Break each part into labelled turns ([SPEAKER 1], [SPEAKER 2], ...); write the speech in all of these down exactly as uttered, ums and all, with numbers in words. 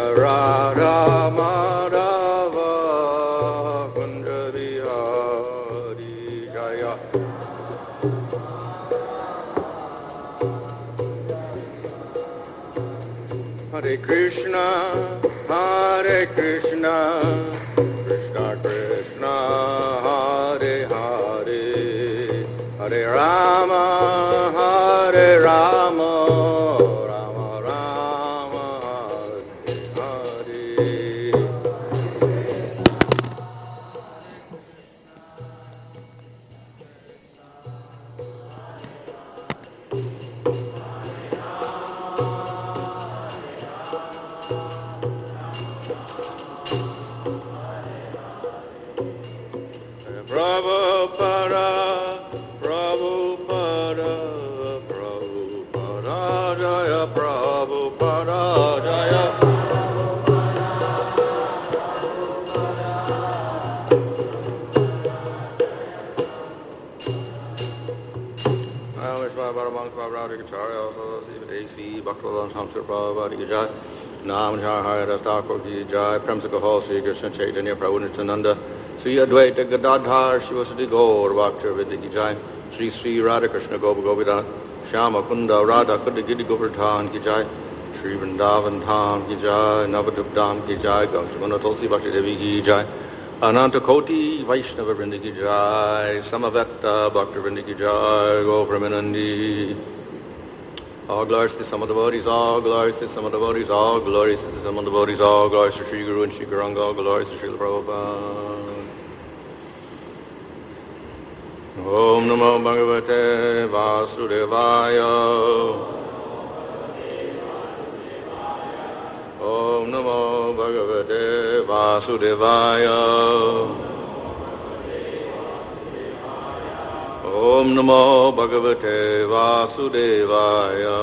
[SPEAKER 1] Jaya Radha Madhava Kunja Bihari Jaya Hare Krishna, Hare Krishna, Krishna Krishna, Hare Hare, Hare Rama, Hare Rama, Rama Rama, Hare Hare. Prabhupada, Prabhupada, Prabhupada, Jaya Prabhupada, Jaya. Namaskar Paramount Prabhupada Gacharya, also Siva Desi, Bhaktivedanta Samsara Prabhupada Gajai, Nam Jaya Das Thakur Ki Jai, Premsaka Hall, Sri Krishna Chaitanya Prabhu Nityananda, Sri Advaita Gadadhar, Shivasati Gaur, Bhakti Vidya Jai, Sri Sri Radha Krishna Gopa Gopidan, Shama Kunda Radha Kunda Giri Govardhan Ki Jai, Sri Vrindavan Dham Ki Jai, Navadvip Dham Ki Jai, Gangshamana Tulsi Bhakti Devi Ki Jai, Ananta Koti Vaishnava Vrinda Ki Jai, Samaveta Bhakti Vrinda Ki Jai, Go Brahmanandi. All glories to some of the devotees, all glories to some of the devotees, all glories to some of the devotees, all glories to Sri Guru and Sri Gauranga, all glories to Srila Prabhupada. Om Namo Bhagavate Vasudevaya. Om Namo Bhagavate Vasudevaya. Om Namo Bhagavate Vasudevaya.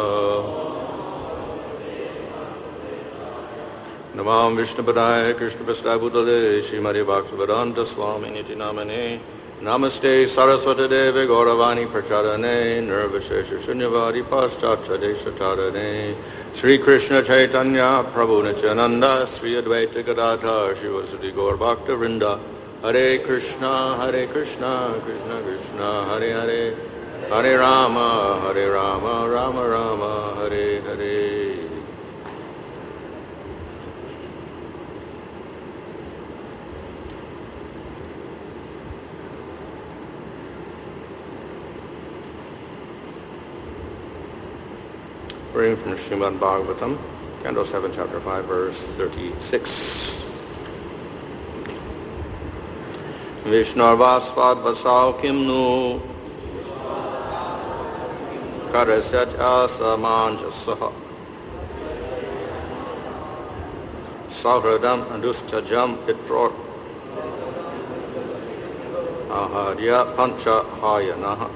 [SPEAKER 1] Namam Vishnupadaya Krishna Prasthaya Bhutale Srimati Bhaktivedanta Swami Niti Namane Namaste Saraswati Devi Gauravani Prachadane Nirvashesha Shunyavadi Paschatya Deshatarane Sri Krishna Chaitanya Prabhu Nityananda Sri Advaita Gadadhar Shivasati Gaur Bhakta Vrinda Hare Krishna Hare Krishna Krishna Krishna Hare Hare Hare Rama Hare Rama Rama Rama Hare Hare. Reading from Srimad Bhagavatam, Canto seven, Chapter five, Verse thirty-six. Vishnarvasvad vasau kimnu karasat asamanjasaha Sahradam adustajam pitror ahadya pancha hayanaha.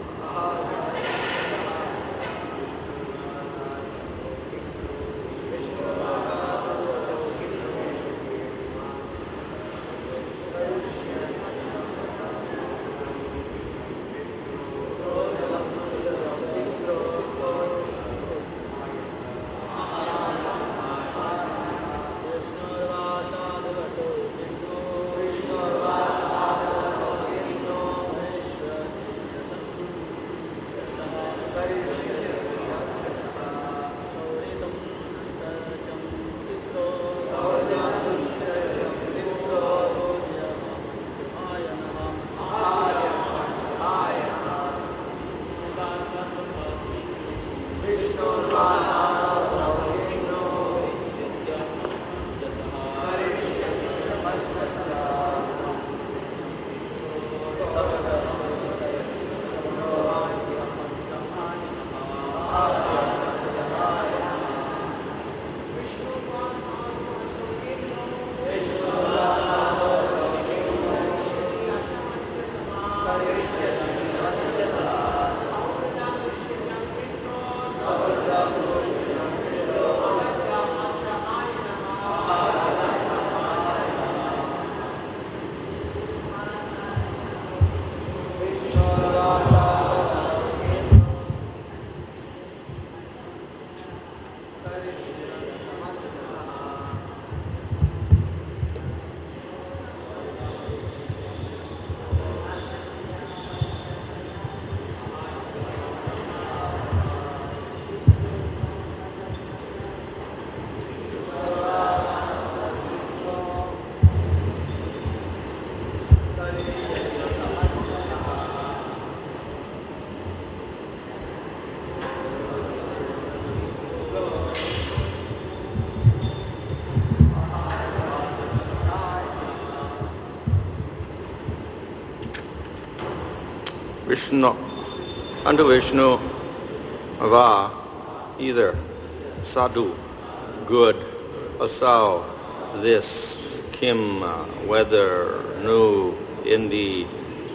[SPEAKER 1] Vishnu, unto Vishnu, va, either, sadhu, good, asau, this, kim, whether, nu, indeed,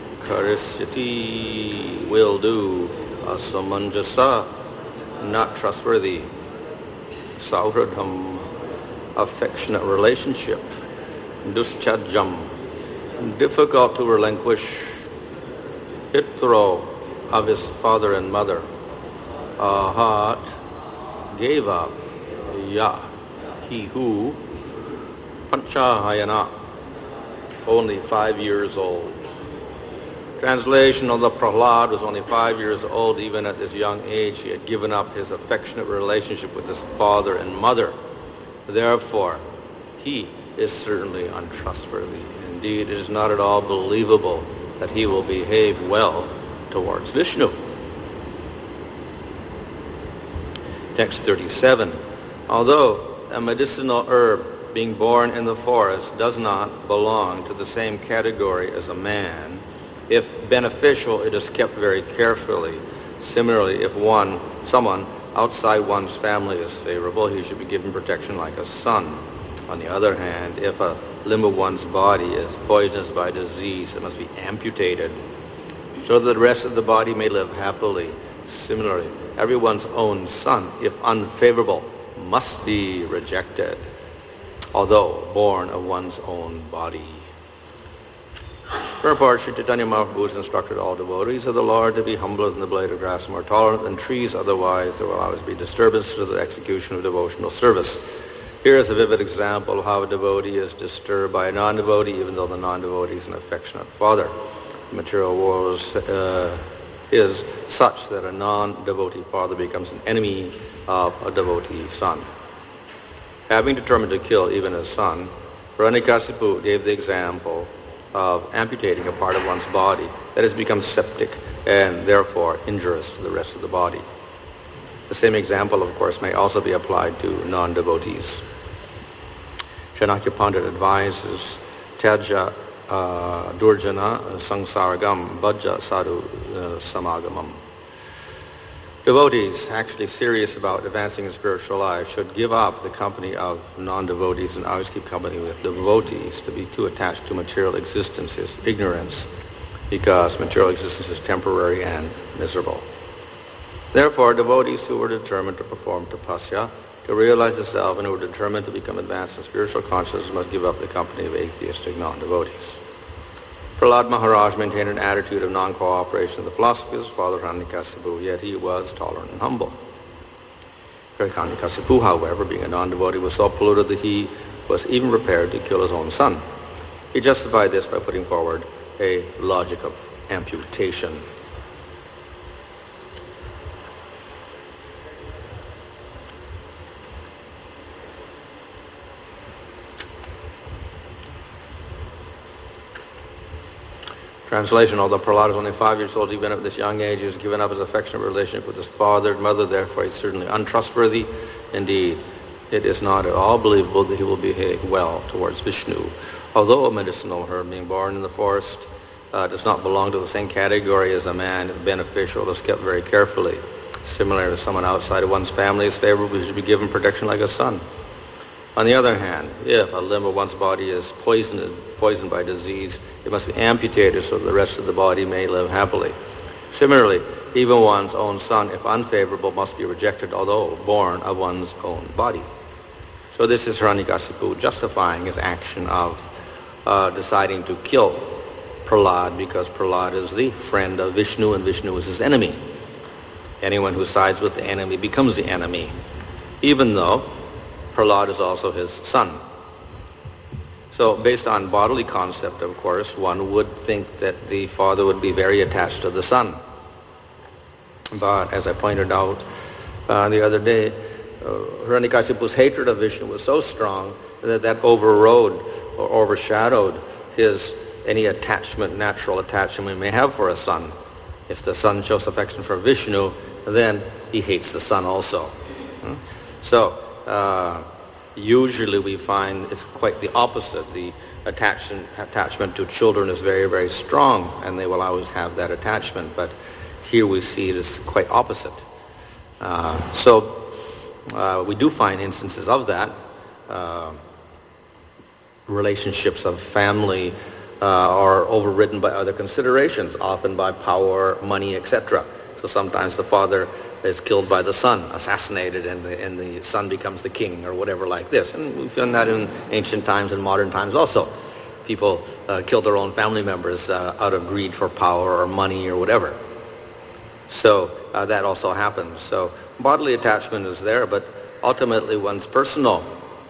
[SPEAKER 1] karisyati, will do, asamanjasa, not trustworthy, sauhradham, affectionate relationship, duschajam, difficult to relinquish, pitro, of his father and mother, ahat, gave up, ya, he who, panchahayana, only five years old. Translation, although Prahlad was only five years old, even at this young age, he had given up his affectionate relationship with his father and mother. Therefore, he is certainly untrustworthy. Indeed, it is not at all believable that he will behave well towards Vishnu. Text thirty-seven. Although a medicinal herb being born in the forest does not belong to the same category as a man, if beneficial, it is kept very carefully. Similarly, if one, someone outside one's family is favorable, he should be given protection like a son. On the other hand, if a limb of one's body is poisonous by disease, it must be amputated so that the rest of the body may live happily. Similarly, everyone's own son, if unfavorable, must be rejected, although born of one's own body. Purport, Sri Chaitanya Mahaprabhu instructed all devotees of the Lord to be humbler than the blade of grass, more tolerant than trees, otherwise there will always be disturbance to the execution of devotional service. Here is a vivid example of how a devotee is disturbed by a non-devotee, even though the non-devotee is an affectionate father. The material world is, uh, is such that a non-devotee father becomes an enemy of a devotee son. Having determined to kill even his son, Hiranyakasipu gave the example of amputating a part of one's body that has become septic and therefore injurious to the rest of the body. The same example, of course, may also be applied to non-devotees. Chanakya Pandit advises, Tyaja uh, Durjana Sangsaragam Bhajja Sadhu uh, Samagamam. Devotees actually serious about advancing in spiritual life should give up the company of non-devotees and always keep company with devotees. To be too attached to material existence is ignorance, because material existence is temporary and miserable. Therefore, devotees who were determined to perform tapasya, to realize the self, and who were determined to become advanced in spiritual consciousness must give up the company of atheistic non-devotees. Prahlad Maharaj maintained an attitude of non-cooperation with the philosophy of his father Hiranyakasipu, yet he was tolerant and humble. Hiranyakasipu, however, being a non-devotee, was so polluted that he was even prepared to kill his own son. He justified this by putting forward a logic of amputation. Translation, although Prahlad is only five years old, even at this young age, he has given up his affectionate relationship with his father and mother, therefore he is certainly untrustworthy. Indeed, it is not at all believable that he will behave well towards Vishnu. Although a medicinal herb being born in the forest uh, does not belong to the same category as a man, beneficial, is kept very carefully. Similar to someone outside of one's family is favorable, he should be given protection like a son. On the other hand, if a limb of one's body is poisoned, poisoned by disease, it must be amputated so that the rest of the body may live happily. Similarly, even one's own son, if unfavorable, must be rejected, although born of one's own body. So this is Hiranyakasipu justifying his action of uh, deciding to kill Prahlad, because Prahlad is the friend of Vishnu and Vishnu is his enemy. Anyone who sides with the enemy becomes the enemy, even though Prahlad is also his son. So based on bodily concept, of course, one would think that the father would be very attached to the son. But as I pointed out uh, the other day, uh, Hiranyakasipu's hatred of Vishnu was so strong that that overrode or overshadowed his any attachment, natural attachment we may have for a son. If the son shows affection for Vishnu, then he hates the son also. Hmm? So, Uh, usually we find it's quite the opposite. The attachment, attachment to children is very, very strong, and they will always have that attachment. But here we see it is quite opposite. Uh, so uh, we do find instances of that. Uh, relationships of family uh, are overridden by other considerations, often by power, money, et cetera. So sometimes the father is killed by the son, assassinated, and the, and the son becomes the king or whatever like this. And we've done that in ancient times and modern times also. People uh, kill their own family members uh, out of greed for power or money or whatever. So uh, that also happens. So bodily attachment is there, but ultimately one's personal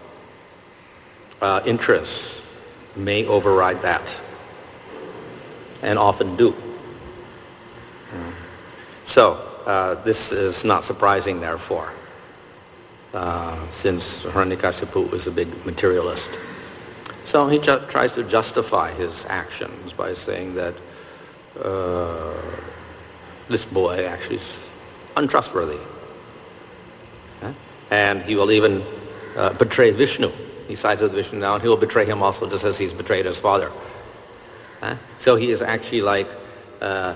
[SPEAKER 1] uh, interests may override that, and often do. Mm. So uh, this is not surprising, therefore, uh, since Hiranyakashipu is a big materialist. So he ju- tries to justify his actions by saying that uh, this boy actually is untrustworthy. Huh? And he will even uh, betray Vishnu. He sides with Vishnu now, and he will betray him also, just as he's betrayed his father. Huh? So he is actually like uh,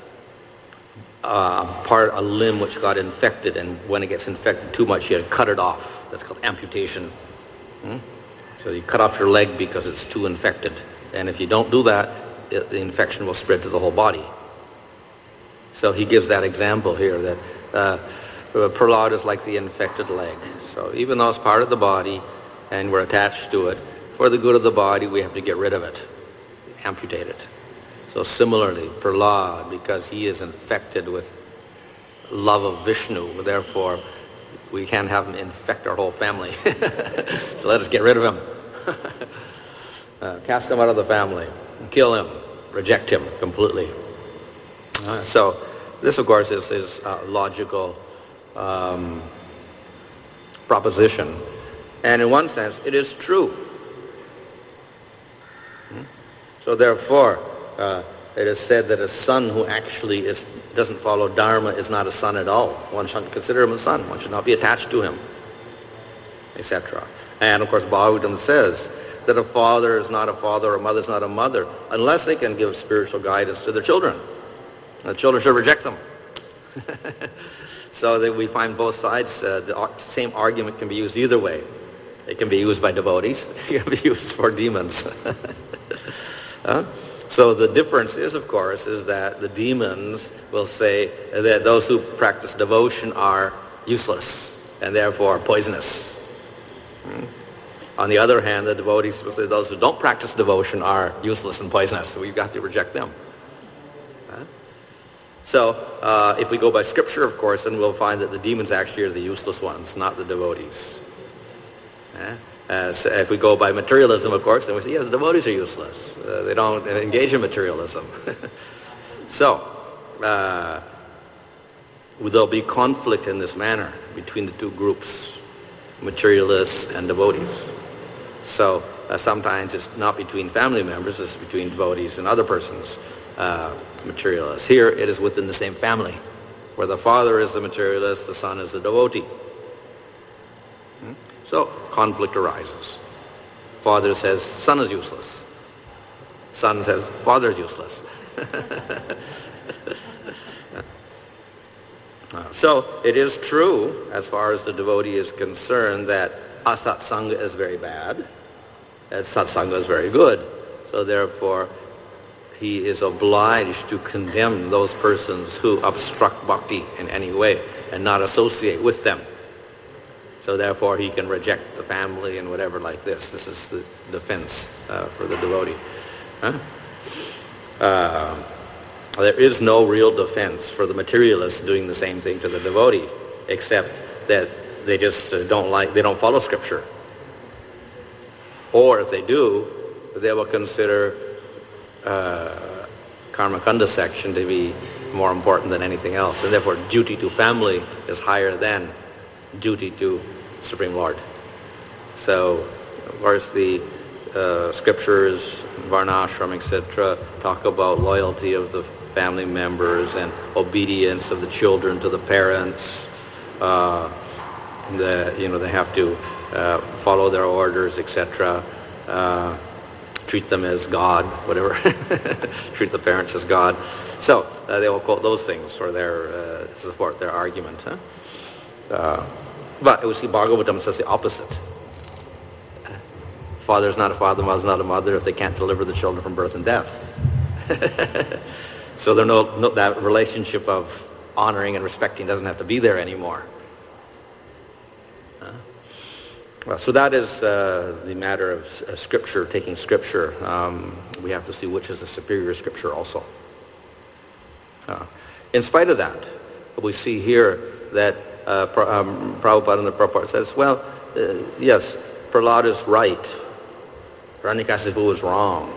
[SPEAKER 1] a part, a limb which got infected, and when it gets infected too much, you cut it off. That's called amputation. Hmm? So you cut off your leg because it's too infected. And if you don't do that, it, the infection will spread to the whole body. So he gives that example here, that uh, Prahlad is like the infected leg. So even though it's part of the body and we're attached to it, for the good of the body, we have to get rid of it, amputate it. So similarly, Prahlad, because he is infected with love of Vishnu, therefore we can't have him infect our whole family. So let us get rid of him. uh, cast him out of the family, kill him, reject him completely. Uh, so this, of course, is his uh, logical um, proposition. And in one sense, it is true. Hmm? So therefore, uh, it is said that a son who actually is, doesn't follow Dharma is not a son at all. One shouldn't consider him a son. One should not be attached to him, et cetera. And of course, Bhagavatam says that a father is not a father, or a mother is not a mother, unless they can give spiritual guidance to their children. And the children should reject them. So that we find both sides, uh, the same argument can be used either way. It can be used by devotees, it can be used for demons. huh? So the difference is, of course, is that the demons will say that those who practice devotion are useless and therefore poisonous. Hmm? On the other hand, the devotees will say those who don't practice devotion are useless and poisonous, so we've got to reject them. Huh? So uh, if we go by scripture, of course, then we'll find that the demons actually are the useless ones, not the devotees. Huh? Uh, so if we go by materialism, of course, then we say, yeah, the devotees are useless. Uh, they don't engage in materialism. So, uh, there'll be conflict in this manner between the two groups, materialists and devotees. So, uh, sometimes it's not between family members, it's between devotees and other persons, uh, materialists. Here, it is within the same family, where the father is the materialist, the son is the devotee. So conflict arises. Father says, son is useless. Son says, father is useless. So it is true, as far as the devotee is concerned, that asatsanga is very bad, and satsanga is very good. So therefore, he is obliged to condemn those persons who obstruct bhakti in any way and not associate with them. So therefore, he can reject the family and whatever like this. This is the defense uh, for the devotee. Huh? Uh, there is no real defense for the materialist doing the same thing to the devotee, except that they just uh, don't like, they don't follow scripture. Or if they do, they will consider uh, Karma Kanda section to be more important than anything else. And therefore, duty to family is higher than duty to Supreme Lord. So, of course, the uh, scriptures, Varnashram, et cetera, talk about loyalty of the family members and obedience of the children to the parents. Uh, the, you know, they have to uh, follow their orders, et cetera. Uh, treat them as God, whatever. Treat the parents as God. So uh, they will quote those things for their uh, support their argument. Huh? Uh, but we see Bhagavatam says the opposite. Father is not a father, mother is not a mother if they can't deliver the children from birth and death. So there no, no that relationship of honoring and respecting doesn't have to be there anymore. Uh, well, so that is uh, the matter of uh, Scripture, taking Scripture. Um, we have to see which is the superior Scripture also. Uh, in spite of that, we see here that uh, um, Prabhupada in the purport says, well, uh, yes, Prahlad is right. Hiranyakasipu was wrong.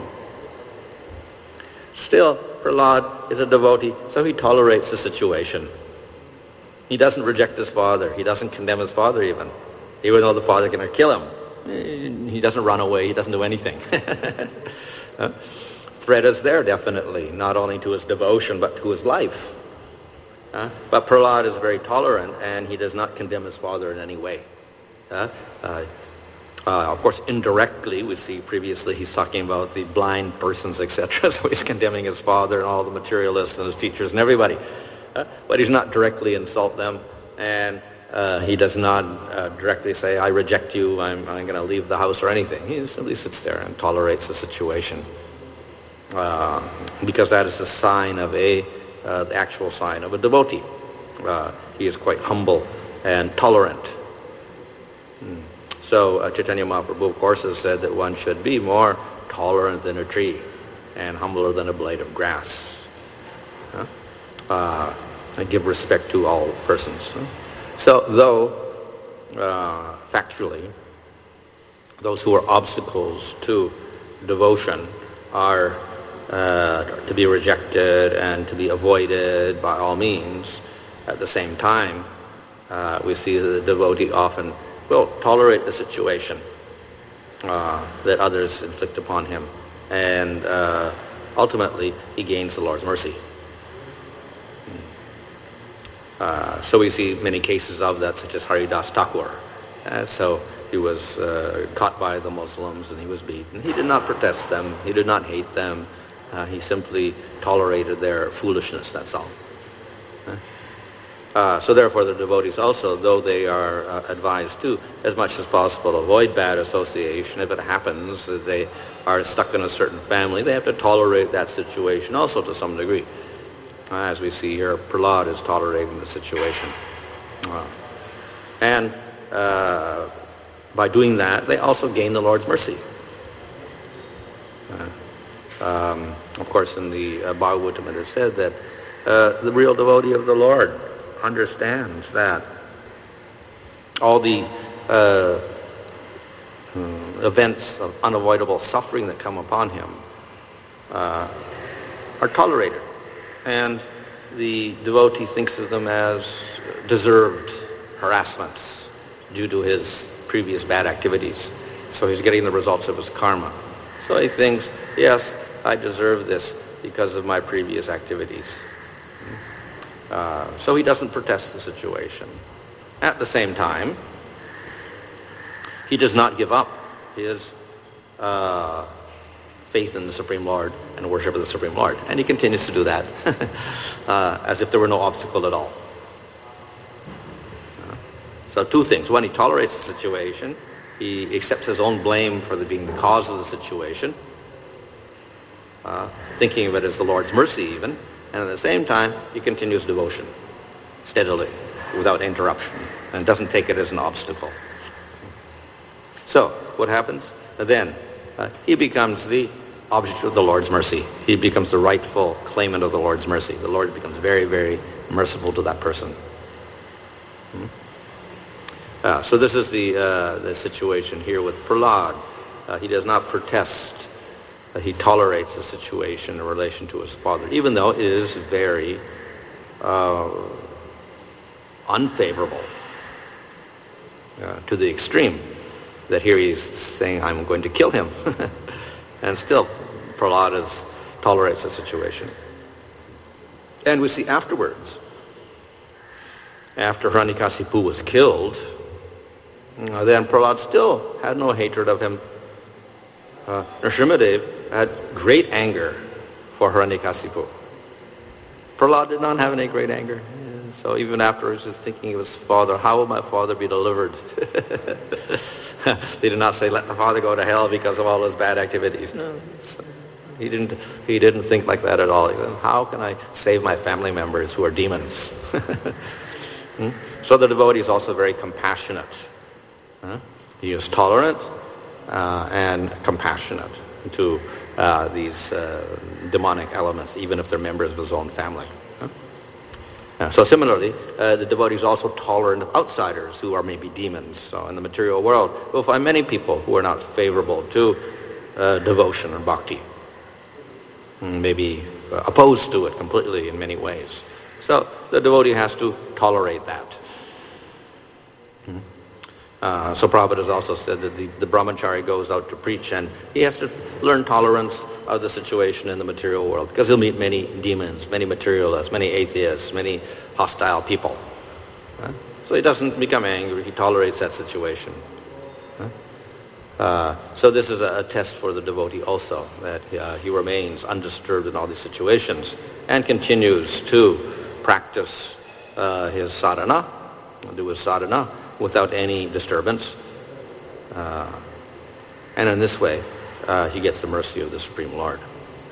[SPEAKER 1] Still, Prahlad is a devotee, so he tolerates the situation. He doesn't reject his father. He doesn't condemn his father even. Even though the father is going to kill him. He doesn't run away. He doesn't do anything. uh, threat is there, definitely, not only to his devotion, but to his life. Uh, but Prahlad is very tolerant, and he does not condemn his father in any way. Uh, uh, Uh, of course, indirectly, we see previously he's talking about the blind persons, et cetera. So he's condemning his father and all the materialists and his teachers and everybody. Uh, but he's not directly insult them, and uh, he does not uh, directly say, I reject you, I'm, I'm going to leave the house or anything. He simply sits there and tolerates the situation. Uh, because that is a sign of a, uh, the actual sign of a devotee. Uh, he is quite humble and tolerant. Hmm. So uh, Chaitanya Mahaprabhu, of course, has said that one should be more tolerant than a tree and humbler than a blade of grass. Huh? Uh, and give respect to all persons. Huh? So though, uh, factually, those who are obstacles to devotion are uh, to be rejected and to be avoided by all means, at the same time, uh, we see the devotee often will tolerate the situation uh, that others inflict upon him. And uh, ultimately, he gains the Lord's mercy. Uh, so we see many cases of that, such as Haridas Thakur. Uh, so he was uh, caught by the Muslims and he was beaten. He did not protest them. He did not hate them. Uh, he simply tolerated their foolishness, that's all. Uh, Uh, so therefore the devotees also, though they are uh, advised to, as much as possible, avoid bad association. If it happens that they are stuck in a certain family, they have to tolerate that situation also to some degree. Uh, as we see here, Prahlad is tolerating the situation. Uh, and uh, by doing that, they also gain the Lord's mercy. Uh, um, of course, in the uh, Bhagavatam it is said that uh, the real devotee of the Lord understands that all the uh, events of unavoidable suffering that come upon him uh, are tolerated, and the devotee thinks of them as deserved harassments due to his previous bad activities. So he's getting the results of his karma. So he thinks, yes, I deserve this because of my previous activities. Uh, so he doesn't protest the situation. At the same time, he does not give up his uh, faith in the Supreme Lord and worship of the Supreme Lord. And he continues to do that uh, as if there were no obstacle at all. Uh, so two things. One, he tolerates the situation. He accepts his own blame for the, being the cause of the situation, uh, thinking of it as the Lord's mercy even. And at the same time, he continues devotion steadily, without interruption, and doesn't take it as an obstacle. So, what happens? Then, uh, he becomes the object of the Lord's mercy. He becomes the rightful claimant of the Lord's mercy. The Lord becomes very, very merciful to that person. Hmm? Uh, so this is the, uh, the situation here with Prahlad. Uh, he does not protest. Uh, he tolerates the situation in relation to his father, even though it is very uh, unfavorable uh, to the extreme, that here he's saying, I'm going to kill him. And still, Prahlad is, tolerates the situation. And we see afterwards, after Hiranyakasipu was killed, Uh, then Prahlad still had no hatred of him. Uh, Nrsimhadev had great anger for Hiranyakasipu. Prahlad did not have any great anger. So even afterwards, just thinking of his father, how will my father be delivered? He did not say, let the father go to hell because of all his bad activities. No, he didn't. He didn't think like that at all. He said, how can I save my family members who are demons? hmm? So the devotee is also very compassionate. Huh? He is tolerant uh, and compassionate to uh, these uh, demonic elements, even if they're members of his own family. Uh, so similarly, uh, the devotee is also tolerant of outsiders who are maybe demons. So in the material world, we'll find many people who are not favorable to uh, devotion or bhakti, maybe uh, opposed to it completely in many ways. So the devotee has to tolerate that. Hmm. Uh, so Prabhupada has also said that the, the brahmachari goes out to preach and he has to learn tolerance of the situation in the material world because he'll meet many demons, many materialists, many atheists, many hostile people. Huh? So he doesn't become angry, he tolerates that situation. Huh? Uh, so this is a, a test for the devotee also, that uh, he remains undisturbed in all these situations and continues to practice uh, his sadhana, do his sadhana, without any disturbance. Uh, and in this way, uh, he gets the mercy of the Supreme Lord.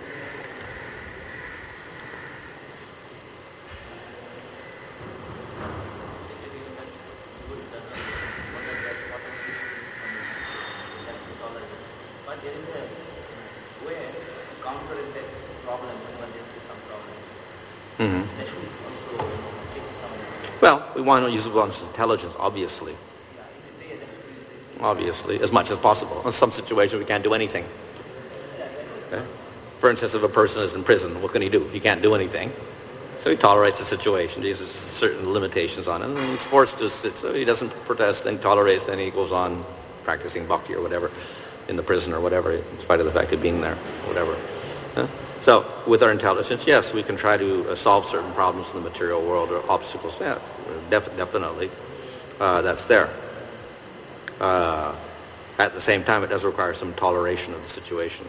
[SPEAKER 2] But there is a way to counter that problem whenever there is some problem.
[SPEAKER 1] Mm-hmm.
[SPEAKER 2] They should also take some...
[SPEAKER 1] Well, we want to use one's intelligence, obviously. Obviously, as much as possible. In some situations, we can't do anything. Okay? For instance, if a person is in prison, what can he do? He can't do anything. So he tolerates the situation. He has certain limitations on it. And he's forced to sit, so he doesn't protest, then he tolerates, then he goes on practicing bhakti or whatever in the prison or whatever, in spite of the fact of being there, whatever. Huh? So with our intelligence, yes, we can try to uh, solve certain problems in the material world or obstacles. Yeah, def- definitely. Uh, that's there. Uh, at the same time, it does require some toleration of the situation.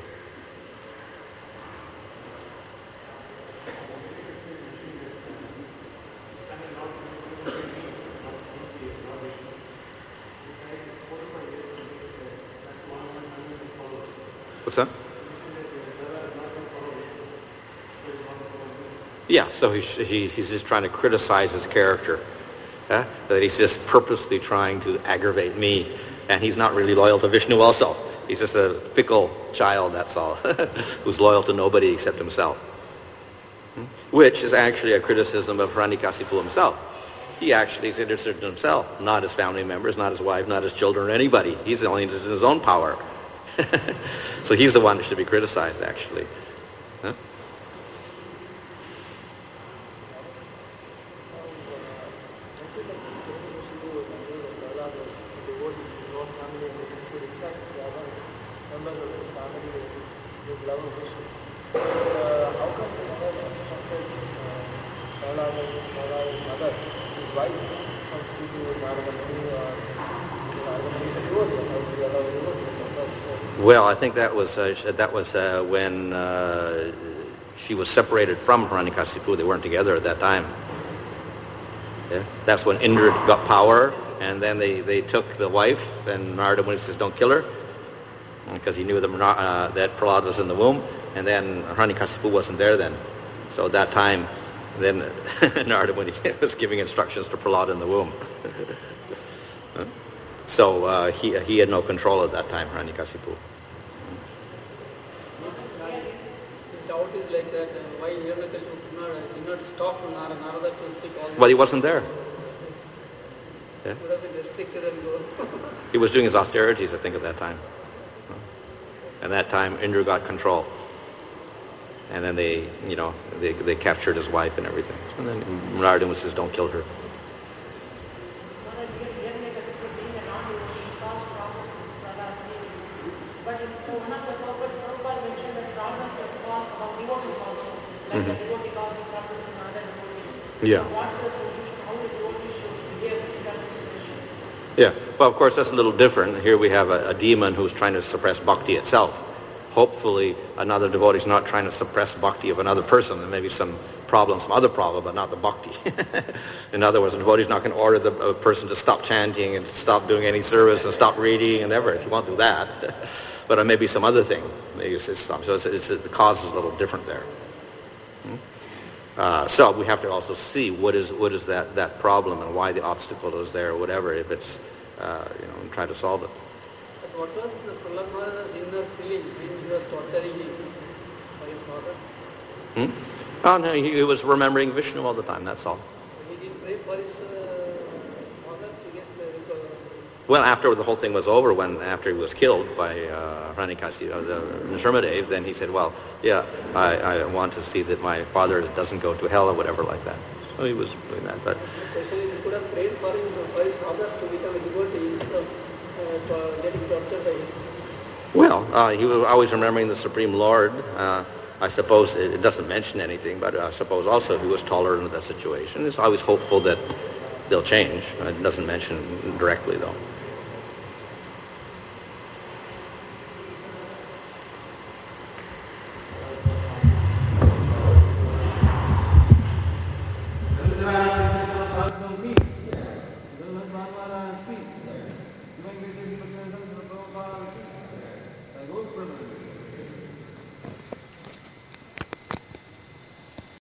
[SPEAKER 1] What's that? Yeah, so he's, he's, he's just trying to criticize his character. Uh, that he's just purposely trying to aggravate me. And he's not really loyal to Vishnu also. He's just a fickle child, that's all, who's loyal to nobody except himself. Hmm? Which is actually a criticism of Hiranyakasipu himself. He actually is interested in himself, not his family members, not his wife, not his children, or anybody. He's only interested in his own power. So he's the one who should be criticized, actually. Huh? Well, I think that was uh, that was uh, when uh, she was separated from Hiranyakasipu. They weren't together at that time. Yeah? That's when Indra got power, and then they, they took the wife, and Narada Muni says, don't kill her, because he knew that, uh, that Prahlad was in the womb, and then Hiranyakasipu wasn't there then. So at that time, then Narada Muni was giving instructions to Prahlad in the womb. So uh, he he had no control at that time, Hiranyakasipu.
[SPEAKER 3] His doubt is like that, uh, why Hiranyakasipu did not, did not stop Narada to speak all this?
[SPEAKER 1] Well, he wasn't there. Yeah.
[SPEAKER 3] He would have been restricted and go.
[SPEAKER 1] He was doing his austerities, I think, at that time. And that time, Indra got control. And then they, you know, they they captured his wife and everything. And then Narada Muni says, don't kill her. Mm-hmm. Yeah. Yeah, well, of course, that's a little different. Here we have a, a demon who's trying to suppress bhakti itself. Hopefully, another devotee is not trying to suppress bhakti of another person. There may be some problem, some other problem, but not the bhakti. In other words, the devotee is not going to order the uh, person to stop chanting and stop doing any service and stop reading and everything. He won't do that. But it may be some other thing. Maybe it's, it's some, so it's, it's, the cause is a little different there. Hmm? Uh, so we have to also see what is what is that, that problem and why the obstacle is there or whatever, if it's, uh, you know, and try to solve it.
[SPEAKER 3] But what was the Prahlad Maharaj's inner feeling when he was torturing him by his father?
[SPEAKER 1] Hmm? Oh, no, he, he was remembering Vishnu all the time, that's all.
[SPEAKER 3] He didn't pray for his uh, father to get uh, recovered.
[SPEAKER 1] Well, after the whole thing was over, when after he was killed by uh, Hranikasi, uh, the Nrsimhadev, then he said, well, yeah, I, I want to see that my father doesn't go to hell or whatever like that. So he was doing that. But
[SPEAKER 3] The question is, he could have prayed for him, for his father to become a devotee instead of uh, to getting tortured by him.
[SPEAKER 1] Well, uh, he was always remembering the Supreme Lord. Uh, I suppose it, it doesn't mention anything, but I suppose also he was tolerant of that situation. He's always hopeful that they'll change. It doesn't mention directly, though.